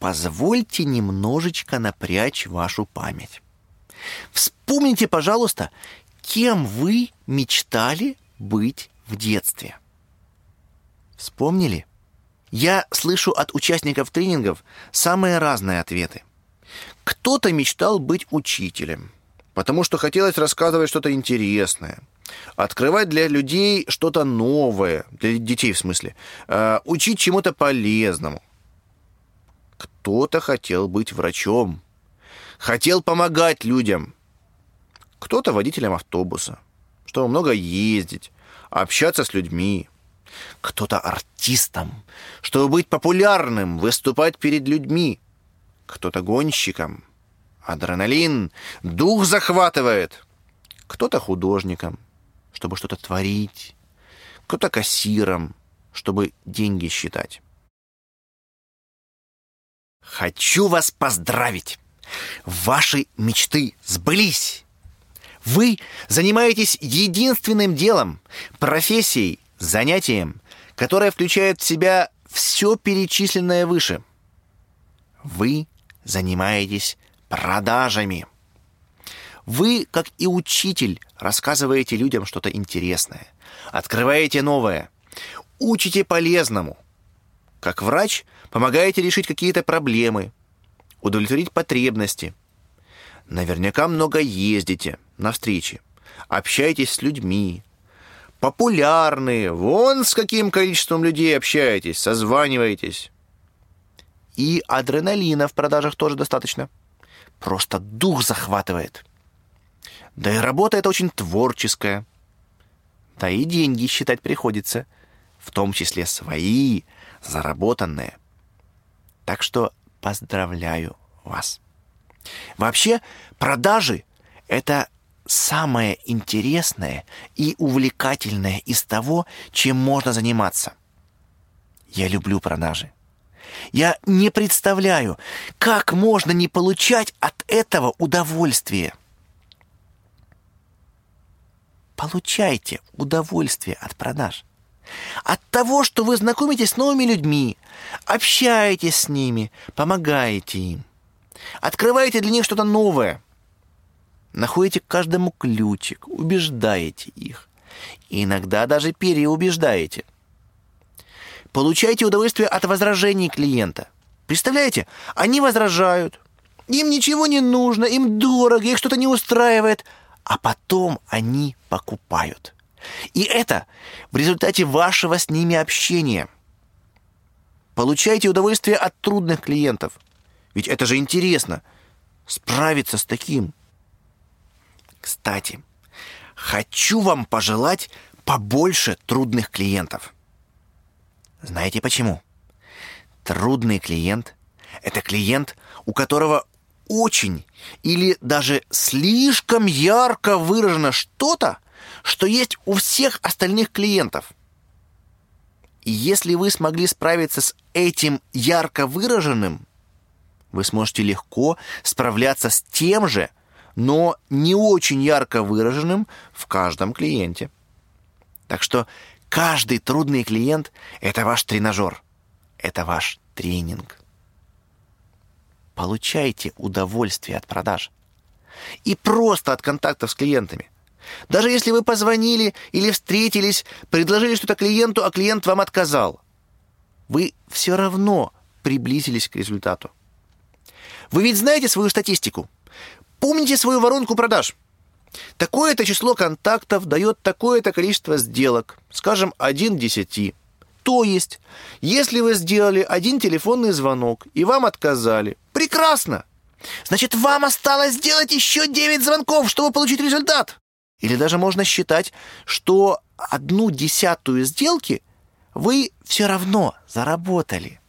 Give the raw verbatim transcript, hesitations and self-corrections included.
позвольте немножечко напрячь вашу память. Вспомните, пожалуйста, кем вы мечтали быть в детстве. Вспомнили? Я слышу от участников тренингов самые разные ответы. Кто-то мечтал быть учителем, потому что хотелось рассказывать что-то интересное, открывать для людей что-то новое, для детей в смысле, э, учить чему-то полезному. Кто-то хотел быть врачом, хотел помогать людям. Кто-то водителем автобуса, чтобы много ездить, общаться с людьми. Кто-то артистом, чтобы быть популярным, выступать перед людьми. Кто-то гонщиком. Адреналин, дух захватывает. Кто-то художником, чтобы что-то творить. Кто-то кассиром, чтобы деньги считать. Хочу вас поздравить! Ваши мечты сбылись! Вы занимаетесь единственным делом, профессией, занятием, которое включает в себя все перечисленное выше. Вы занимаетесь продажами. Вы, как и учитель, рассказываете людям что-то интересное, открываете новое, учите полезному. Как врач помогаете решить какие-то проблемы, удовлетворить потребности. Наверняка много ездите на встречи, общаетесь с людьми. Популярные, вон с каким количеством людей общаетесь, созваниваетесь. И адреналина в продажах тоже достаточно. Просто дух захватывает. Да и работа эта очень творческая. Да и деньги считать приходится, в том числе свои, заработанные. Так что поздравляю вас. Вообще, продажи — это самое интересное и увлекательное из того, чем можно заниматься. Я люблю продажи. Я не представляю, как можно не получать от этого удовольствие. Получайте удовольствие от продаж. От того, что вы знакомитесь с новыми людьми, общаетесь с ними, помогаете им, открываете для них что-то новое, находите к каждому ключик, убеждаете их, и иногда даже переубеждаете. Получайте удовольствие от возражений клиента. Представляете, они возражают, им ничего не нужно, им дорого, их что-то не устраивает, а потом они покупают. И это в результате вашего с ними общения. Получайте удовольствие от трудных клиентов. Ведь это же интересно, справиться с таким. Кстати, хочу вам пожелать побольше трудных клиентов. Знаете почему? Трудный клиент – это клиент, у которого очень или даже слишком ярко выражено что-то, что есть у всех остальных клиентов. И если вы смогли справиться с этим ярко выраженным, вы сможете легко справляться с тем же, но не очень ярко выраженным в каждом клиенте. Так что каждый трудный клиент – это ваш тренажер, это ваш тренинг. Получайте удовольствие от продаж. И просто от контактов с клиентами. Даже если вы позвонили или встретились, предложили что-то клиенту, а клиент вам отказал, вы все равно приблизились к результату. Вы ведь знаете свою статистику. Помните свою воронку продаж. Такое-то число контактов дает такое-то количество сделок, скажем, один к десяти. То есть, если вы сделали один телефонный звонок и вам отказали, прекрасно! Значит, вам осталось сделать еще девять звонков, чтобы получить результат. Или даже можно считать, что одну десятую сделки вы все равно заработали.